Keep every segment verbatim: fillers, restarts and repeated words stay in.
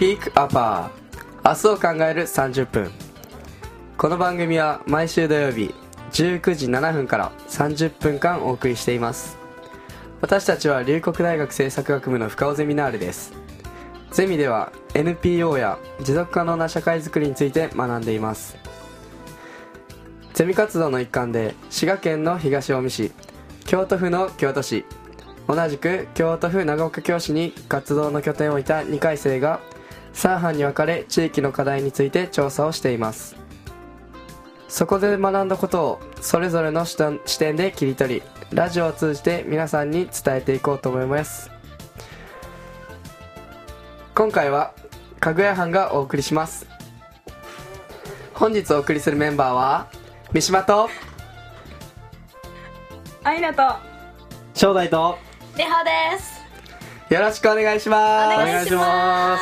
ピークアッパー、明日を考えるさんじゅっぷん。この番組は毎週土曜日じゅうくじななふんからさんじゅっぷんかんお送りしています。私たちは龍谷大学政策学部の深尾ゼミナールです。ゼミでは エヌピーオー や持続可能な社会づくりについて学んでいます。ゼミ活動の一環で滋賀県の東近江市、京都府の京都市、同じく京都府長岡京市に活動の拠点を置いたにかい生がさん班に分かれ地域の課題について調査をしています。そこで学んだことをそれぞれの視点で切り取り、ラジオを通じて皆さんに伝えていこうと思います。今回はかぐや班がお送りします。本日お送りするメンバーは三島とアイナと正代とレハです。 よろしくお願いします。 お願いします。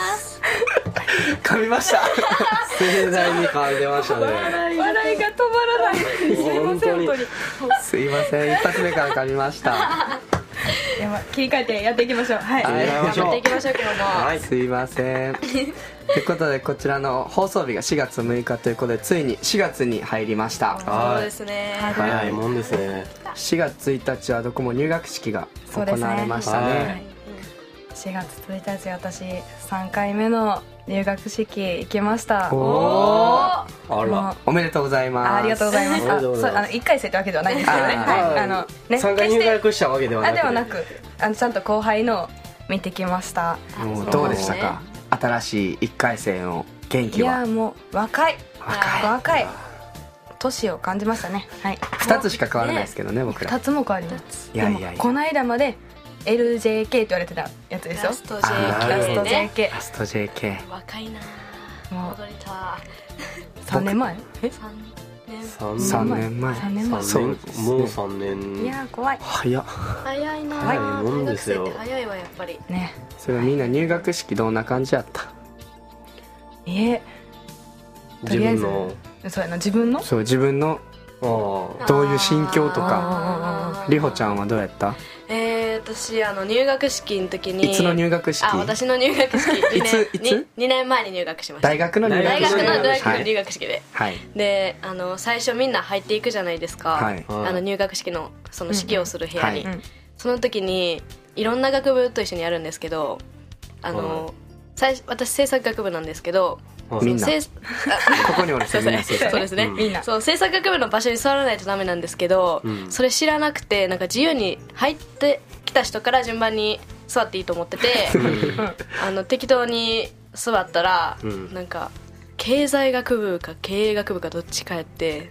噛みました盛大に噛んでましたね。 笑いが止まらない。すいません本当に。 すいません、一発目から噛みましたでは切り替えてやっていきましょう。はい、 はい頑張っていきましょう今日も。 はい、 すいませんということで、こちらの放送日がしがつむいかということで、ついにしがつに入りました。 そうですね。 早いもんですね。 しがつついたちはどこも入学式が行われましたね。 そうですね。 はいしがつついたち、私さんかいめの入学式行きました。 おあら、 もうおめでとうございます。 あありがとうございます。 ありがとうございますそう、あのいっかい生ってわけではないんですけどね。 あーはい、あのね、 さんかい入学したわけではなくて、 あではなく、あのちゃんと後輩の見てきました。 もうどうでしたか、新しいいっかい生の元い気は。 やもう若い若い若い年を感じましたね。はい、 ふたつしか変わらないですけどね、僕ら。 ふたつも変わります。 いやいやいやでもこの間まで エルジェーケー って言われてたやつですよ。 ラストあーラスジェーケートね。 ジェーケラスト ジェーケー。 若いな。 もう戻りた。 さんねんまええ三年。 三さんねんまえさんねんまえそう年ですねもう三年。 いやー怖い早っ。 早いな。 早いもんですよ大学生って早いわやっぱり。 ね。 それみんな入学式どんな感じやった？ え自分のー、そうやな、自分のそう、自分のあーどういう心境とか。 あーりほちゃんはどうやった？ えー、私あの入学式の時に。 いつの入学式？ あ、私の入学式いついつにねんまえに入学しました。 大学の入学式。 大学の大学の入はい、 学式で。 はいで、あの最初みんな入っていくじゃないですか。 はいあの入学式のその式をする部屋に、 うんうんその時にいろんな学部と一緒にやるんですけど、あの、 はい最初私制作学部なんですけど、 はいみんな制ここにおる人みんなそうそうですね、 うんみんなそう制作学部の場所に座らないとダメなんですけど、 うんそれ知らなくて、なんか自由に入ってきた人から順番に座っていいと思っててあの適当に座ったら、 うんなんか経済学部か経営学部かどっちかやって、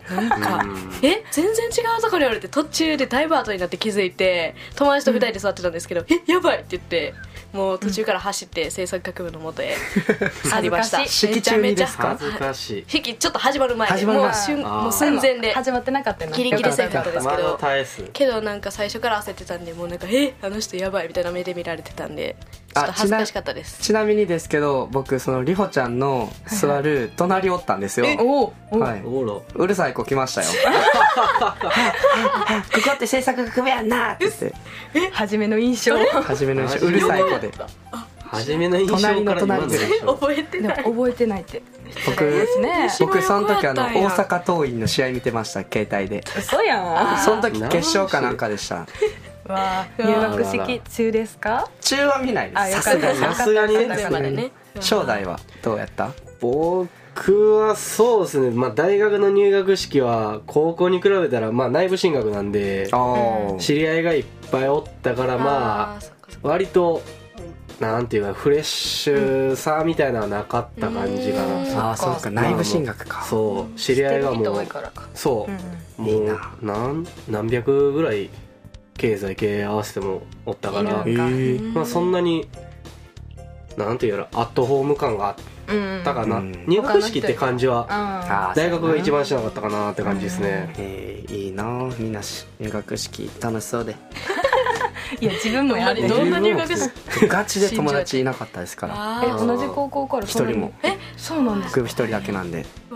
なんか、 うんえ全然違うところにおるって途中でだいぶ後になって気づいて、友達とふたりで座ってたんですけど、えやばいって言ってもう途中から走って制作学部の元へ去りました。 恥ずかしい式中にですか？ 恥ずかしい。 式ちょっと始まる前で始まる前もう瞬あーもう寸前で始まってなかったよな。 ギリギリセーフだったんですまだけど、 耐えす。 けどなんか最初から焦ってたんで、もうなんかえあの人やばいみたいな目で見られてたんで、ちょっと恥ずかしかったです。 ちなみにですけど、僕そのりほちゃんの座る隣おったんですよ。 おお、 はい、 おろ。 うるさい子来ましたよここって制作学部やんなって言って、 初めの印象。 初めの印象うるさい子で、 初めの印象から今の印象。 覚えてでもない。 覚えてないって。 僕ですね。 僕その時あの一番良大かったんや阪桐蔭の試合見てました、携帯で。 嘘やん。 その時決勝かなんかでした。 わあ、入学式中ですか？ 中は見ないです、 あよかったさすがに。 さすがにねよかった全部までね。 正代はどうやった？ 僕はそうですね、まあ、大学の入学式は高校に比べたらまあ内部進学なんであー知り合いがいっぱいおったから、まあーそっかそっか割となんていうかフレッシュさみたいなのはなかった感じかうんな。 あー、そうか、内部進学か。 そう知り合いがも知ってる人多ういからか。 そうもいいうな何何百ぐらい経済経営合わせてもおったから、 いるへーまあ、そんなになんていうやらアットホーム感があっうん。 たかな、 うん入学式って感じはああー大学が一番しなかったかなって感じですね。 えー、いいなあ、みんなし入学式楽しそうで。 いや自分もやる。 どんな入学式？ ガチで友達いなかったですから。 あえー同じ高校から一人も。 えそうなんですか。 僕一人だけなんで。 わ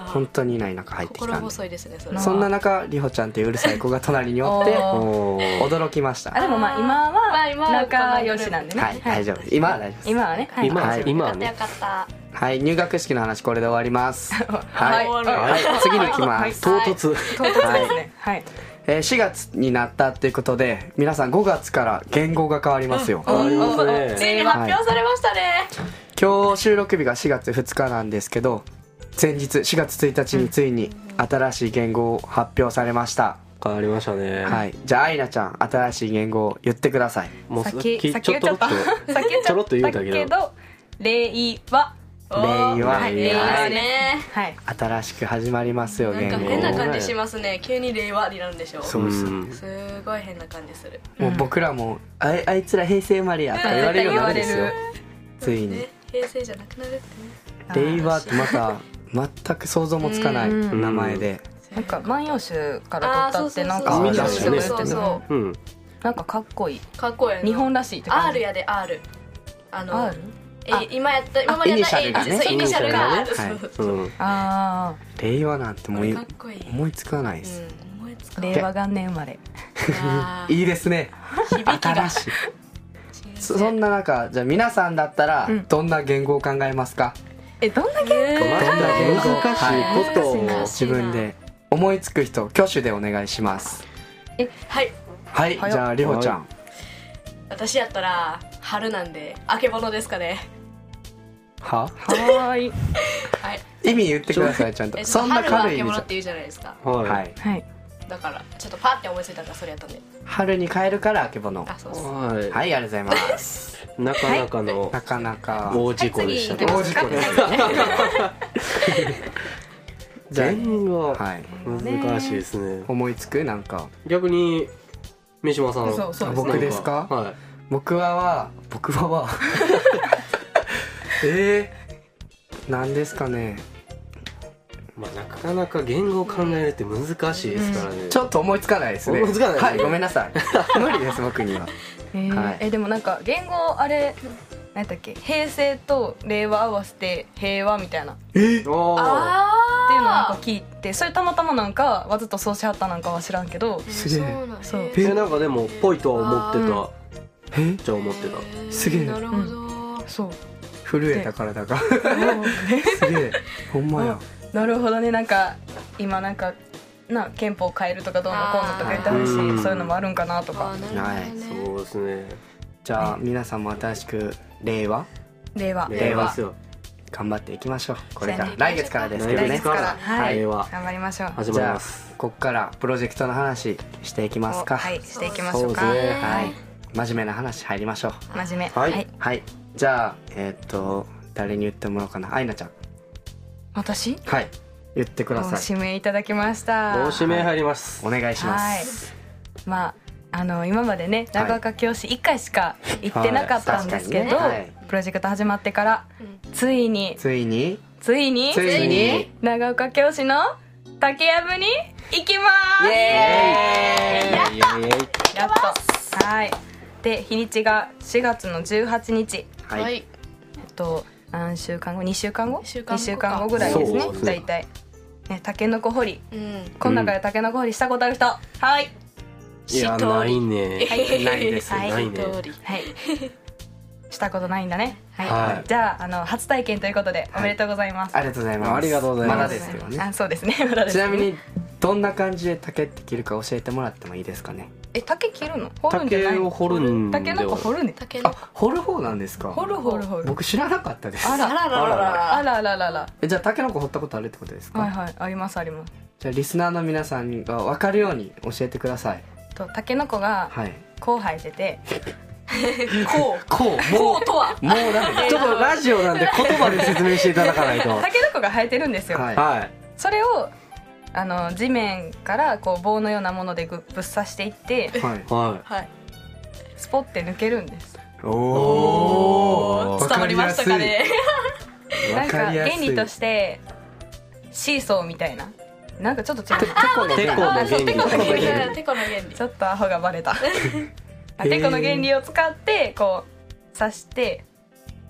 本当にいない中入ってきた心んで、 細いですねそれは。 そんな中りほちゃんっていううるさい子が隣におっておー驚きました。 あでもまあ今まあ今はは仲良しなんでね、 はい、大丈夫です。今は大丈夫です。 今はね、はい、 今はい今はねよかったよかった。 はい、入学式の話これで終わります。ははいい、 終はわるい、次に行きます。 唐突唐突ですねはいえーしがつになったっていうことで、皆さんごがつから言語が変わりますよ。 変わりますねついに発表されましたね。 今日収録日がしがつふつかなんですけど、前日しがつついたちについに新しい言語を発表されました。 変わりましたねはい、じゃあアイナちゃん新しい言語を言ってください。 もうさっききさっき言っちゃったちょさっき言っちちょろっと言ゃったうたけどけど令和令和はい令和はいね。 はい新しく始まりますよなん言語。 か変な感じしますね。急に令和になるんでしょ。 そうです、 んすごい変な感じする。 もう僕らもあいあいつら平成生まれやとか言われるようになるんですよ。ついにね平成じゃなくなるってね。 令和ってまた全く想像もつかないうん名前で、 なんか万葉集から取ったってなんかあーみんなそうそう言ってたそうそうんなんかかっこいいかっこいいな。 日本らしいって感じ R やで R。あの R？ え今やった今までやったイニシャルがね A そうイニシャルが R。 イニシャルがねそうそううんあ令和なんてもういかっこいい。 思いつかないです、 うん思いつあかない。 令和元年生まれあーいいですね響きが新しい。そそんな中じゃあ皆さんだったらうんどんな言語を考えますか？ えどんな言語また難しいことをはい自分で思いつく人挙手でお願いします。 はい。 はい、 はいじゃありほちゃん。 私やったら春なんであけぼのですかね。 ははーいはい。 意味言ってくださいちゃんと。 えそんな春はあ軽い意味じけぼのって言うじゃないですか。 ゃははいい。 はいだからちょっとパッて思いついたのがそれやったんで。 春に帰るからあけぼの。 あそうです。 はいはい、ありがとうございます。 なかなかのなかなか大事故でしたね大事故です。じゃあ言語はい、 難しいですね思いつくなんか逆に三島さんそうそうですね僕ですかはい僕はは僕ははえー、なんですかね。 まあなかなか言語を考えるって難しいですからねちょっと思いつかないですね。 思いつかないですねはい、ごめんなさい。無理です僕には。 えーはいえでもなんか言語あれ何だっけ平成と令和合わせて平和みたいなっていうおーあのをなんかあ聞いてそれたまたまなんかわざとそうしはったなんかは知らんけどすげえそうなんそうへえなんかでもぽいとは思ってたえじゃあ思ってたーすげえなるほど。 そう震えた体がすげえほんまや。 なるほどねなんか今なんかな憲法変えるとかどうのこうのとか言ってはるしあーそういうのもあるんかなとあかーなるほどね。 そうですねじゃあ皆さんも新しく令和令和令和ですよ頑張っていきましょう。これからそうやね来月からですけどね来月。からはい令和頑張りましょう始まじゃありますこっからプロジェクトの話していきますか。 はいしていきましょうかそうですねはい、真面目な話入りましょう。 真面目はいはいはい、じゃあえーっと誰に言ってもらおうかな。アイナちゃん。 私はい、言ってくごださい。 指名いただきましたご指名入りますお願いしまはいす。 まああの今までね長岡教師いっかいしか行ってなかったんですけど、 はい確かにねはいプロジェクト始まってからうんついについについについに長岡教師の竹やぶに行きますイエーイイエイイエイやっとはいで日にちがしがつのじゅうはちにちはい、 はい。 えっと何週間後にしゅうかんごにしゅうかんごにしゅうかんごぐらいですねそうですね大体ねたけのこ掘りうん。 この中でたけのこ掘りしたことある人はいいやないねないですはいないね通り。 はいしたことないんだねはい、 はいじゃああの初体験ということでおめでとうございます、 ありがとうございます。 ありがとうございますまだですけどね。 あそうですねまだですねちなみにどんな感じで竹って切るか教えてもらってもいいですかね。 え竹切るの掘るんじゃないの竹を掘るんでは竹のこ掘るねあ竹の。、 掘る方なんですか。 掘る掘る掘る僕知らなかったです。 あらあらららあら。 ららららえじゃあタケノコ掘ったことあるってことですか。 はいはいありますありますじゃあリスナーの皆さんが分かるように教えてください。 と竹の子がはい。 こう生えててこう。 こうこうとは。 もうダメちょっとラジオなんで言葉で説明していただかないと竹の子が生えてるんですよ、 はい。 はいそれをあの地面からこう棒のようなものでぐぶっ刺していってはい。 ははい。 スポって抜けるんですおおー伝わりましたかね。 なんかわかりやすい。 原理としてシーソーみたいななんかちょっと違うてこのてこのあそうてこの原理原理てこの原理。 ちょっとアホがバレたあへーてこの原理を使ってこう刺して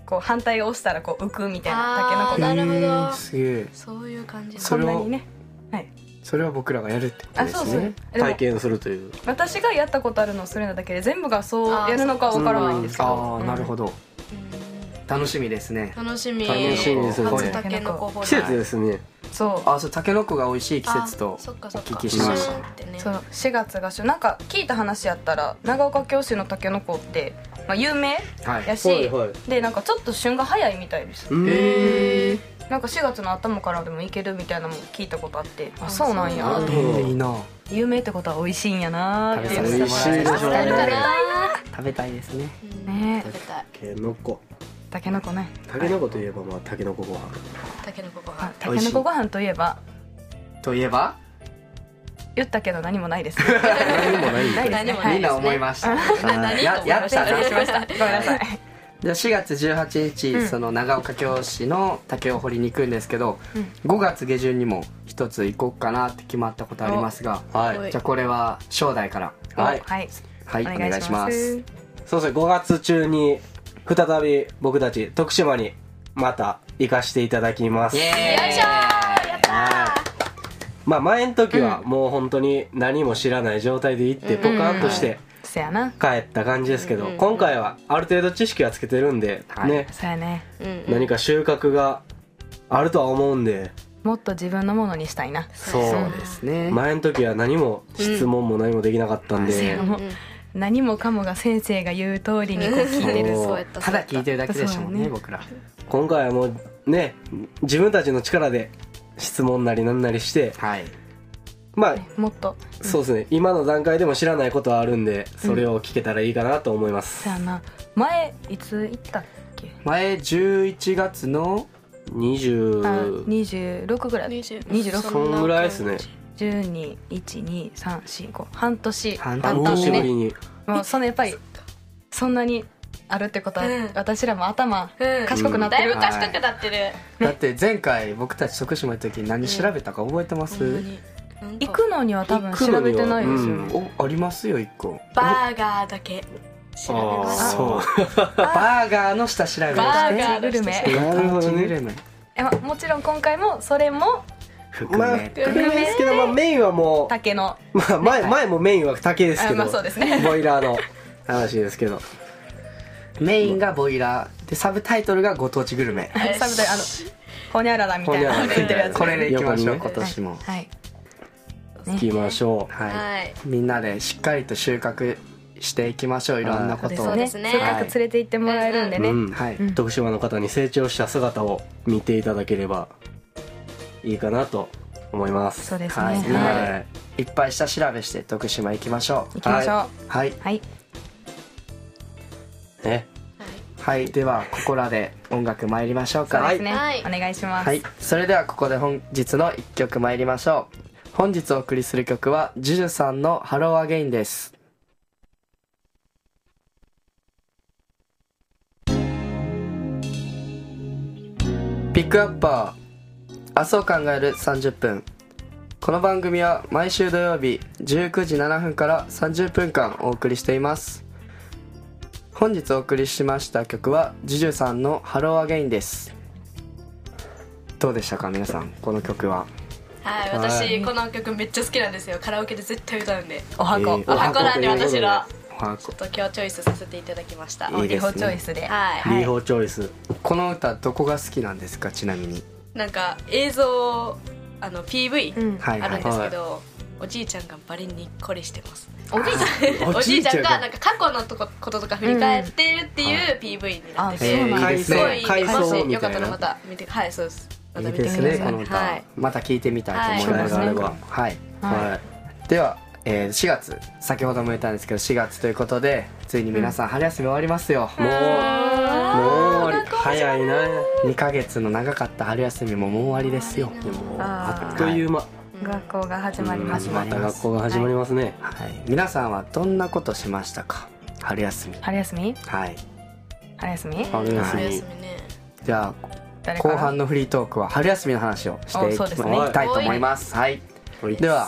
こう反対を押したらこう浮くみたいなあータケノコがなるほどえーすげえ。 そういう感じそれをこんなにね。はい。 それは僕らがやるってことあ、そうそうですね。。 でも体験するという私がやったことあるのをそれなだけで全部がそうやるのかは分からないんですけど。 ああ、なるほど。 ど。 楽しみですね。 楽しみ楽しみですね初タケノコ掘り季節ですね。 そう。 あ、そうタケノコが美味しい季節とあそっかおそっか聞きしました。 シューってねそうしがつが旬なんか聞いた話やったら長岡京市のタケノコって、まあ、有名はい。 やし、 はいはいでなんかちょっと旬が早いみたいです。 えー、 なんかしがつの頭からでもいけるみたいなのも聞いたことあってあそうなんやそうなんやえー、いいな。 有名ってことは美味しいんやなーっていう食べさせてもらいます美味しいでしょうねあるかな食べたいですね。 うんね食べたいタケノコタケノコねタケノコといえばまあタケノコご飯タケノコご飯あタケノコご飯といえばといえば言ったけど何もないです何もないんだないですね何もないみんな思いました。 何ややったな。 失礼しましたごめんなさいじゃあしがつじゅうはちにち、 うんその長岡京市の竹を掘りに行くんですけど、 うんごがつ下旬にも一つ行こうかなって決まったことありますが、 はいおいじゃあこれは正代からはいはいはいお願いします。 そうですねごがつ中に再び僕たち徳島にまた行かしていただきます。 イエーイ。 よいしょーやったはいまあ前の時はもう本当に何も知らない状態で行ってポカンとしてそやな帰った感じですけど、 うん今回はある程度知識はつけてるんで、 はいねそやねうんうん何か収穫があるとは思うんで、 もっと自分のものにしたいなそうそうですね。 前の時は何も質問も何もできなかったんで、 もう何もかもが先生が言う通りにこう聞いてるそうそうやったただ聞いてるだけでしたもんねそうね僕ら。 今回はもうね自分たちの力で質問なりなんなりしてはい。 まあもっとそうですね今の段階でも知らないことはあるんでそれを聞けたらいいかなと思います、 そやな前いつ行ったっけ前じゅういちがつのにじゅあうにじゅうろくぐらいにじゅうにじゅうろくそんぐらいですねじゅうに、いち、に、さん、し、ご半年半半年年ぶりにもうそのやっぱりそんなにあるってことは、 うん私らも頭うん賢くなってる、 だいぶ賢くなってるだって前回僕たち徳島行った時に何調べたか覚えてます？ ほんまになんか行くのには多分調べてないですよね、 おありますよ一個。 バーガーだけ調べましたそうバーガーの下調べをしてバーガーグルメなるほどねグルメえ、ま、もちろん今回もそれも含まあめ含めですけど、まあ、メインはも竹のう、まあ、前前もメインは竹ですけど、 あまあそうですねボイラーの話ですけどメインがボイラーでサブタイトルがご当地グルメ。 サブであのほにゃららみたいなほにゃらら言ってるやつこれでいきましょう横にね今年も。 はい行きましょう、 はい、 はいみんなでしっかりと収穫していきましょういろんなことを。 そうですねせっかく連れて行ってもらえるんでね、 うんはい、 うん徳島の方に成長した姿を見ていただければいいかなと思います。 そうですねはい、みんはないでいっぱい下調べして徳島行きましょう。 行きましょうはい、 はいね、 はい、ではここらで音楽参りましょうか。 そうですね、 はいお願いします、 はい、それではここで本日のいっきょく参りましょう。本日お送りする曲はジュジュさんの「ハローアゲイン」です。ピックアッパー明日を考えるさんじゅっぷん。この番組は毎週土曜日じゅうくじななふんからさんじゅっぷんかんお送りしています。本日お送りしました曲はジュジュさんの「ハローアゲイン」です。どうでしたか皆さんこの曲は。 はい、私この曲めっちゃ好きなんですよ。カラオケで絶対歌うんで。 お箱、 えーお箱なんでお箱ということで私らはちょっと今日チョイスさせていただきました。 いいですねリホチョイスで、 はいリーホーチョイス、 この歌どこが好きなんですかちなみに。 なんか映像あの ピーブイうんはいはいあるんですけど、おじいちゃんがバリにっこりしてます。 おじいちゃんおじいちゃんがおじいちゃんがなんか過去のとここととか振り返ってるっていう ピーブイ になってて、 あそうなんですねすごい回想もしみたいなよかったらまた見て、はいそうですまた見ていいですください。 ねこの歌、 はいまた聴いてみたいと思います、 はい僕もはい、 はでは、えーしがつ先ほども言ったんですけどしがつということでついに皆さん春休み終わりますよ、 い、もうもう終わり早いな、 にかげつの長かった春休みももう終わりですよ。 でもあーあっという間、 学校が始まりますまた学校が始まりますね、 はい、皆さんはどんなことしましたか春休み。 春休みはい、 春休み春休み春休みね。 じゃあ誰から後半のフリートークは春休みの話をしていき,、 おそうですねいきたいと思います。はい、 はいでは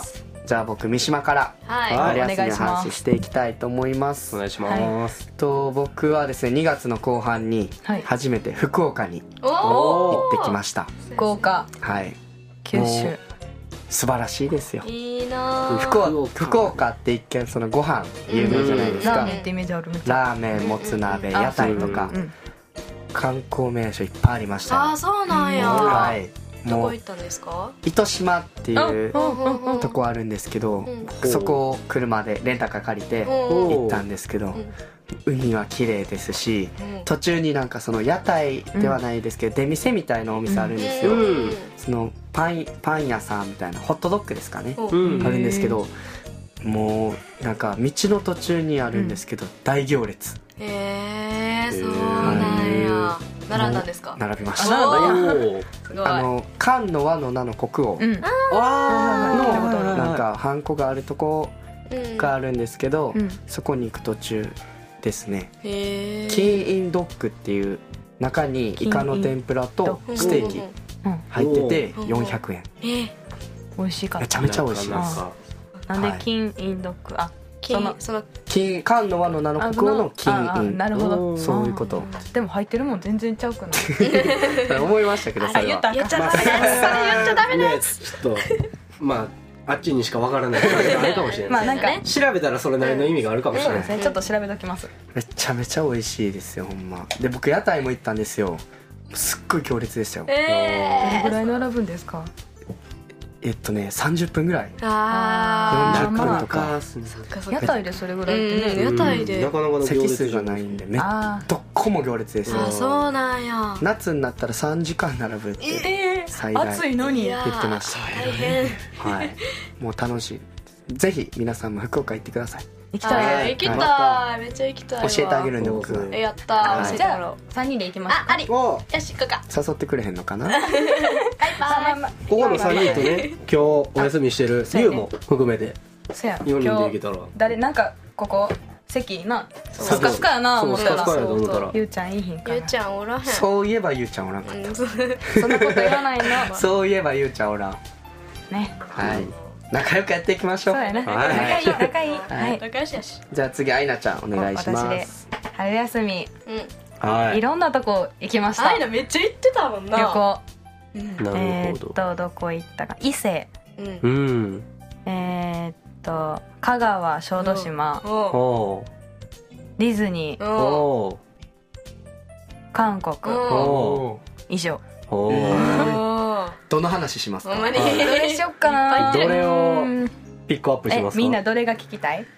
じゃあ僕三島からはい、 はい春休みの話していきたいと思います。 お願いします、 と僕はですねにがつの後半にはい初めて福岡にお行おってきました。 福岡はい、 九も州う素晴らしいですよ。 いいなぁ。 福岡福岡って一見そのご飯有名じゃないですかラーメンってイメージあるめっちゃラーメンもつ鍋屋台とかうん観光名所いっぱいありましたよ。 ああそうなんや、 はいもうどこ行ったんですか？ 糸島っていううんとこあるんですけど、 んそこを車でレンタカー借りてうん行ったんですけど、 ん海は綺麗ですし、 うん途中になんかその屋台ではないですけど、出店みたいなお店あるんですよ、 うんそのパンパン屋さんみたいなホットドッグですかね、 うんうんあるんですけど、もうなんか道の途中にあるんですけど、大行列へえそうなんや。並んだんですか？ 並びましあた。 並んだんやおーすごい。 あの漢の和の名の国王うんあーのなんかハンコがあるとこうんがあるんですけど、 うんそこに行く途中ですね、 へえ。 金インドッグっていう中にイカの天ぷらとうんステーキうん入っててうんよんひゃくえん、 えー、 美味しかっめちゃめちゃ美味しいです。 なかなかたなんではい金インドッグあその金その金漢の和の名の国王の金ああ印なるほどそういうことでも入ってるもん全然ちゃうくない思いましたけどそれはあ言った言っちゃダメなやつ。それ言っちゃダメなやつ。 ねちょっとまああっちにしかわからないことがあるかもしれない、 まあなんか調べたらそれなりの意味があるかもしれない、 そうですねちょっと調べときますめちゃめちゃ美味しいですよほんまで僕屋台も行ったんですよすっごい行列でしたよどれえぐらい並ぶんですかえっとねさんじゅっぷんぐらいー、あよんじゅっまあぷんとかーそっかそっ屋か。 台でそれぐらいってねうん屋台でなかなかの行席列数がないんでめっあどこも行列ですよあそうなんや。 夏になったらさんじかん並ぶってえ最大暑いのにいやー言ってました大変。 はいもう楽しいぜひ皆さんも福岡行ってください行きあたいー行きたい。めっちゃ行きたいわ。 教えてあげるんでそう僕がそうえやったはいー。教えじゃあてもらおう。 さんにんで行きますああり。よおし行こうか。 誘ってくれへんのかなバイバイ。 ここのさんにんとね今日お休みしてるそうやねユウも含めてそやよにんで今日行けたら誰なんかここ席なそうスカスカやな思ったらそうスカスカやと思ったらゆうちゃんいいひんかなゆうちゃんおらへん。 そういえばゆうちゃんおらんかっうんそうそんなこと言わないのたそういえばゆうちゃんおらんねはい仲良くやっていきましょうそうやねはい仲いい仲いいははいい仲良しやし。 じゃあ次あいなちゃんお願いしま私です春休みうん。 はいろんなとこ行きましたあいなめっちゃ行ってたもんな。 旅行うん。 なえーるほどっとどこ行ったか伊勢うんう。んえーっと香川小豆島おおディズニーーおお韓国うんお以上ーおえーおどの話しますかほんまに。 はいどれしよっかなどれをうんピックアップしえますかみんなどれが聞きたい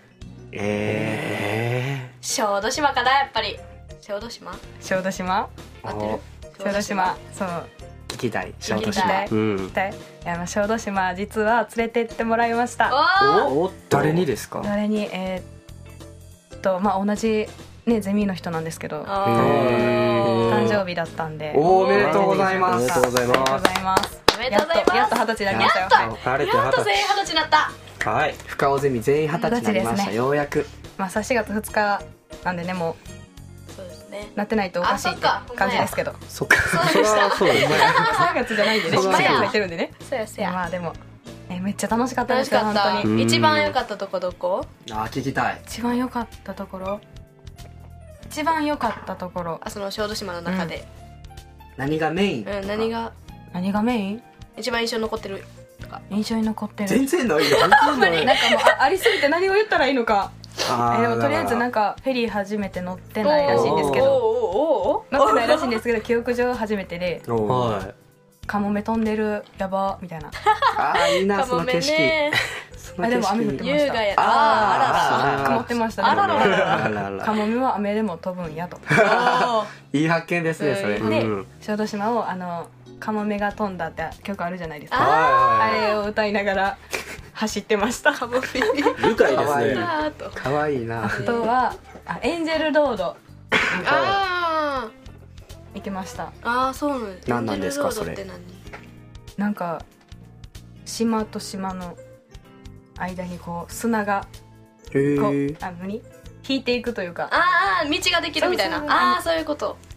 え小豆島かなやっぱり。小豆島？ 小豆島ー、 合ってるお？ 小豆島そう聞きたい小聞豆島きたいうん聞きたいいやまあ小豆島実は連れてってもらいましたおお。 おっと誰にですか誰にえーっとまあ同じねゼミの人なんですけどあへー誕生日だったんでおおめでとうございまおめすでとうございありがとうごますざいますおめでとうございます。 やっとやっと二十歳になりましたよやっ晴れてやっと全員二二十歳になった。 十歳はい深尾ゼミ全員二十歳になりました、 二十歳ですねようやくまあさしがつふつかなんでねもそうですね。 うなってないとおかしいってあそっか感じですけどそっかそりゃそうですねさんがつじゃないんでねそうさんがつ入ってるんでねそうやそうや。 いやまあでもえめっちゃ楽しかったですよ楽しかった本当に。 うん一番良かったとこどこ？ あー聞きたい一番良かったところ一番良かったところあその小豆島の中で。 何がメイン、 うん何が何がメイン一番印象に残ってるとか。 印象に残ってる全然ないよなんかもうあありすぎて何を言ったらいいのかあーえでもとりあえずなんかフェリー初めて乗ってないらしいんですけどおーおーおーおー乗ってないらしいんですけど記憶上初めてでおーはカモメ飛んでるやばみたいなあーいいなカモメその景色ね。 その景色あでも雨降ってました優雅や。 あー曇ってましたねあららららあららカモメは雨でも飛ぶんやとあいい発見ですねそれ、 うんでうん小豆島をあのカモメが飛んだって曲あるじゃないですかああれを歌いながら走ってましたあカモメ。 愉快かわいいですねあーと。 かわいいなとはあエンジェルロードあ行きましたーあーそうなんです。 何なんですかエンジェルロードってなんか島と島の間にこう砂がへこうーあ何引いていくというか何？ああ道ができるみたいな。 そうそうああそういうこと。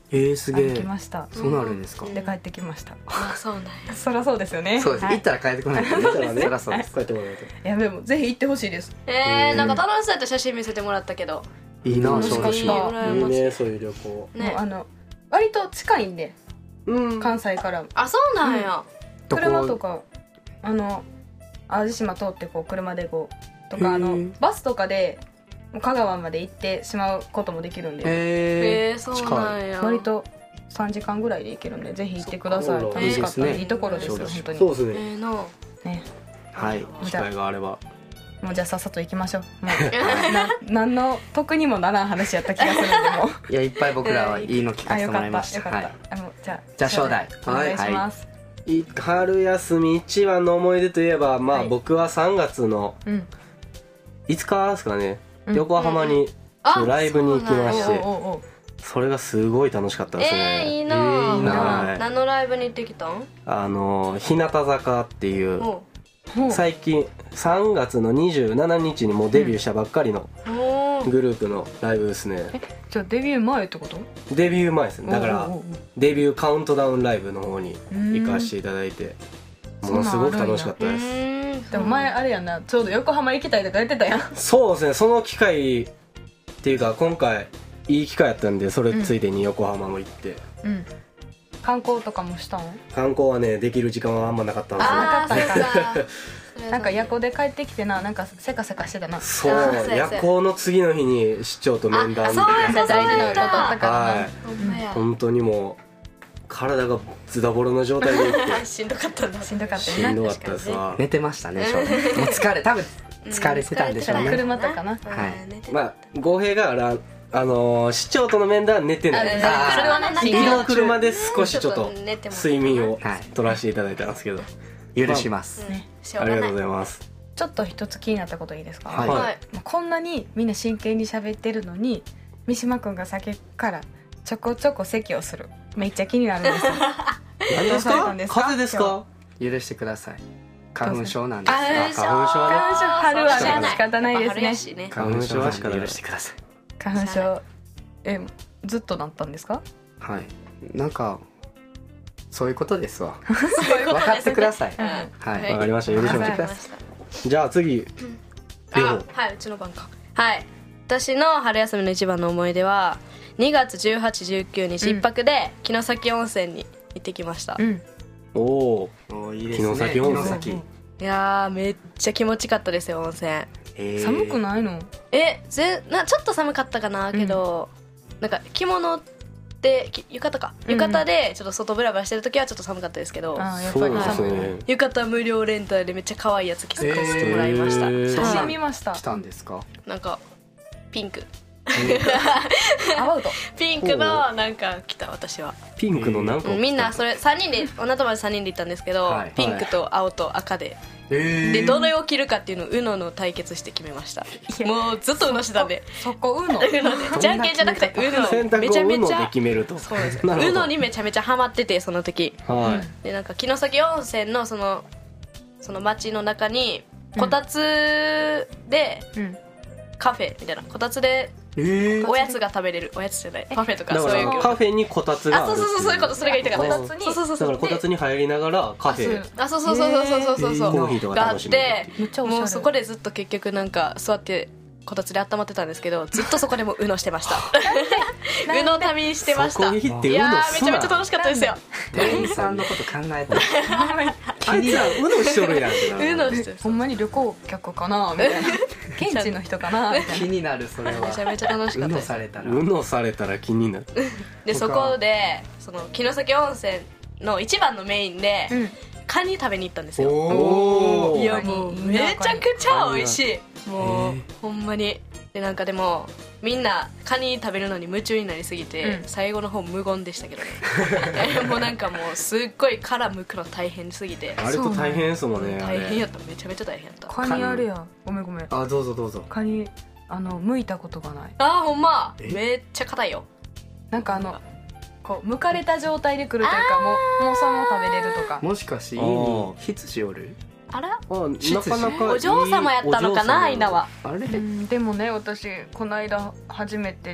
えー、すげ歩きえ。 ました。 そうなるんですか。 で帰ってきました。 あそうなんやそりゃそうですよね。 そうです、 はい行ったら帰ってこないとね。 だからねそりゃそうです。 帰ってもらうと。 いやでもぜひ行ってほしいです。 えー、なんか楽しそうやった写真見せてもらったけどいいな楽しかった小豆島。 いい羨ましいね、そういう旅行。 ねもうあの割と近いんで、 うん。 関西からあそうなんや、 どこ車とかあの淡路島通ってこう車でこうとかあのへーバスとかで香川まで行ってしまうこともできるんで、 ええー、そうなんや割とさんじかんぐらいで行けるんでぜひ行ってください。 そっか楽しかったんでいいですねいいところですよそうです本当に。 そうですね。 えー、のね、 はい。 機会があれば。 もうじゃあさっさと行きましょう。もうな何の得にもならん話やった気がするんでもういやいっぱい僕らはいいの聞かせてもあよからったいました。 よかった、 はい。 あのじゃあじゃあ初代お願いします。 い春休み一番の思い出といえば、まあ、 はい僕はさんがつのうんいつかですかね、 うん横浜にあライブに行きまして、 おうおうおうそれがすごい楽しかったですえー、いいね。 な、 えーいいなはい何のライブに行ってきたん？ あの日向坂っていうおおう最近さんがつのにじゅうしちにちにもうデビューしたばっかりのおーグループのライブですね。 じゃあデビュー前ってこと？ デビュー前ですね。だからおうおうおうデビューカウントダウンライブの方に行かせていただいて、ものすごく楽しかったうです。 ーんでも前あれやんな、ちょうど横浜行きたいとか言ってたやん。 そうですね、その機会っていうか今回いい機会やったんで、それついでに横浜も行って、 うん観光とかもしたん？ 観光はねできる時間はあんまなかったんですよ。 あーなかったんかそっかそれはなんか夜行で帰ってきてな、なんかせかせかしてたな。 そうあーそうや夜行の次の日に市長と面談あそうやった大事なことあったからな。 はいほんまや本当にもう体がズタボロの状態で行ってしんどかったんだしんどかったしよな。 んどかったですわ。 寝てましたね。正直もう疲れ多分疲れてたんでしょううんね。 車とかなはいまあ語弊があるああのー市長との面談は寝てないです。 あそれはね移動車で少しちょっと寝ても睡眠をはい取らせていただいたんですけど、 許します。 うんしょうがないありがとうございます。 ちょっと一つ気になったこといいですか？ はいはいまあこんなにみんな真剣に喋ってるのに三島くんが先からちょこちょこ咳をする。めっちゃ気になるんですよ。 何ですか？ どうされたんですか風邪ですか？ 許してください。花粉症なんです。 あ花粉症花粉症はね花粉症春はねそうしゃあない仕方ないですね春やしね花粉症はしか許してください。 花粉症えずっとなったんですか？ はい。なんかそういうことですわ。 そういうことです分かってください。 うんはい。 わかりました。許しまはいす。 わかりましたじゃあ次、 ありょうはいうちの番かはい私の春休みの一番の思い出はにがつじゅうはち、じゅうくにちうん一泊で城崎温泉に行ってきました、 うんおおおーいいですね。 城崎温泉城崎うんいやーめっちゃ気持ちよかったですよ温泉えー寒くないの？ えぜなちょっと寒かったかなけど、なんか着物でき浴衣かうん浴衣でちょっと外ブラブラしてる時はちょっと寒かったですけど、 あーやっそうですぱり寒い。 ね。 浴衣無料レンタルでめっちゃ可愛いやつ着させてもらいました、 えー写はい真見ました来。たんですか。 なんかピンクアバウト。 ピンクのなんか着た私は、 ピンクのなんかうんみんなそれさんにんで女友達さんにんで行ったんですけど、 はいピンクと青と赤で、 えでどれを着るかっていうのを ウノ の対決して決めました。もうずっと ウノ してたんでそこうの。 ウノ でじゃんけんじゃなくて ウノ選択をめちゃめウノでちゃ決めると。 そうですなるほどウノ にめちゃめちゃハマっててその時はい。 でなんか城崎温泉のそのその町の中にこたつでうん。 カフェみたいなこたつでえーおやつが食べれるおやつじゃないパフェとかだからそういう業カフェにこたつがあるっていあそうそうそうそういうことそれが言いたかったこたつにそうそうそうそうだからこたつに入りながらカフェああそうそうそうそうそうそうそうそうコーヒーとかがあっ楽しめるてめっちゃおしゃれ。 もうそこでずっと結局なんか座ってこたつで温まってたんですけどずっとそこでもウノしてましたウノ旅してましたそこに行っていやウノーめちゃすなめちゃ楽しかったですよ店員さんのこと考えて。 あいつらウノしとるやんってなウノしてほんまに旅行客かなみたいな。現地の人かなみたい気になるそれは。 めちゃめちゃ楽しかったうのですされたら。 ウノされたら気になる。 でそこでその城崎温泉の一番のメインで、 な。うん。 カニ食べに行ったんですよおーいやもうカニいいなめちゃくちゃ美味しいもう、 へえほんまにでなんかでもみんなカニ食べるのに夢中になりすぎて、 うん最後の方無言でしたけどねもうなんかもうすっごい殻むくの大変すぎてあれと大変ですもんね。あれ大変やっためちゃめちゃ大変やったカニあるやん。ごめんごめん。 あどうぞどうぞ。 カニあの剥いたことがない。 あーほんまえめっちゃ硬いよなんかあのこう剥かれた状態で来るというかもうもうそのまま食べれるとか。 もしかして家あにー羊おる？ あらあなかなかいいお嬢様やったのかなお嬢様稲はあれ？ うんでもね私この間初めて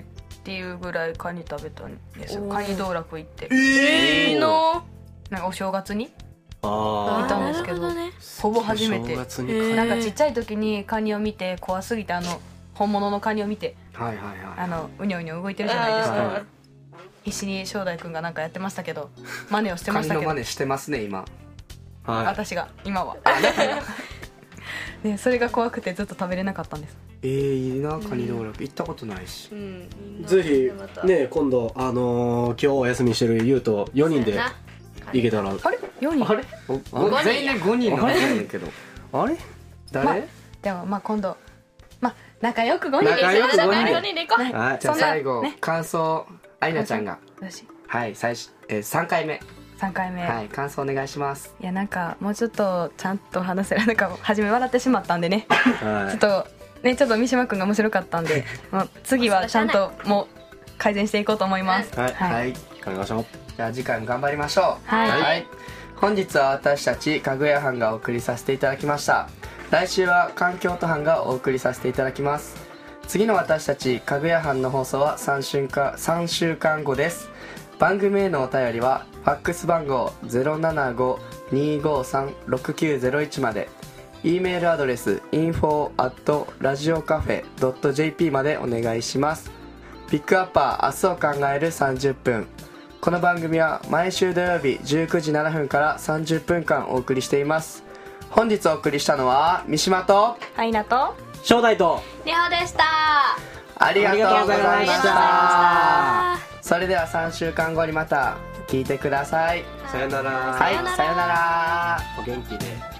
っていうぐらいカニ食べたんですよ。 おーカニ道楽行ってえー、いいななんかお正月にあ見たんですけどなるほどね。 ほぼ初め正て月にへーなんかちっちゃい時にカニを見て怖すぎてあの本物のカニを見てはいはいはいあのうにょうにょ動いてるじゃないですあかー必死に正代くんがなんかやってましたけど真似をしてまカニしたけどの真似してますね今。 はい私が今はね、それが怖くてずっと食べれなかったんです。 えー、いいなカニ道楽行ったことないし。 うんいいなぜひまたね今度あのー、今日お休みしてるゆうとよにんでそうやな行けたらあれよにんあれおごにん全員でごにんなんだけど。 あれ誰、 まあでもまあ今度まあ仲良くごにんで仲良くごにんでよにんで行こうはいじゃあそんな最後、 ね感想アイナちゃんが私はい最初、えー、さんかいめ、 さんかいめ、、 はいい感想お願いします。 やなんかもうちょっとちゃんと話せるなんか初め笑ってしまったんでねはいちょっとねちょっと三島くんが面白かったんでもう次はちゃんともう改善していこうと思います。 はいはい、 はい、 頑張りましょう。 じゃあ次回も頑張りましょう。 はい本日は私たちかぐや班がお送りさせていただきました。来週は環境都班がお送りさせていただきます。次の私たちかぐや班の放送はさんしゅうかんさんしゅうかんごです。番組へのお便りはファックス番号 ゼロななご にーごーさん ろくきゅうゼロいち まで、 E メールアドレス インフォ アット ラジオカフェ ドット ジェーピー までお願いします。ピックアッパー明日を考えるさんじゅっぷん。この番組は毎週土曜日じゅうくじななふんからさんじゅっぷんかんお送りしています。本日お送りしたのは三島とアイナと正代とりほでしたありがとうございまありがとうございまししたた。 それではさんしゅうかんごにまた聞いてください。 さよなら。 はい、さよなら。 お元気で。